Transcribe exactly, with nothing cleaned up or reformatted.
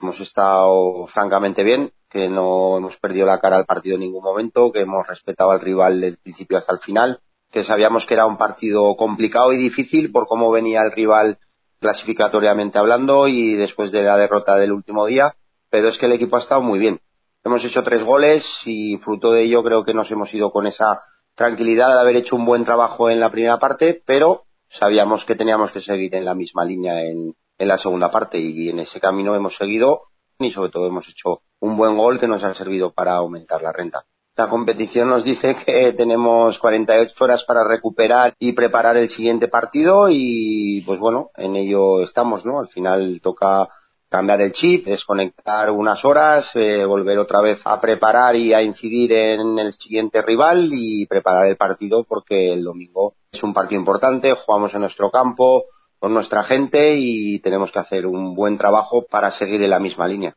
hemos estado francamente bien, que no hemos perdido la cara al partido en ningún momento, que hemos respetado al rival del principio hasta el final, que sabíamos que era un partido complicado y difícil por cómo venía el rival clasificatoriamente hablando y después de la derrota del último día, pero es que el equipo ha estado muy bien. Hemos hecho tres goles y fruto de ello creo que nos hemos ido con esa tranquilidad de haber hecho un buen trabajo en la primera parte, pero sabíamos que teníamos que seguir en la misma línea en, en la segunda parte y en ese camino hemos seguido y sobre todo hemos hecho un buen gol que nos ha servido para aumentar la renta. La competición nos dice que tenemos cuarenta y ocho horas para recuperar y preparar el siguiente partido y pues bueno, en ello estamos, ¿no? Al final toca cambiar el chip, desconectar unas horas, eh, volver otra vez a preparar y a incidir en el siguiente rival y preparar el partido porque el domingo es un partido importante, jugamos en nuestro campo, con nuestra gente y tenemos que hacer un buen trabajo para seguir en la misma línea.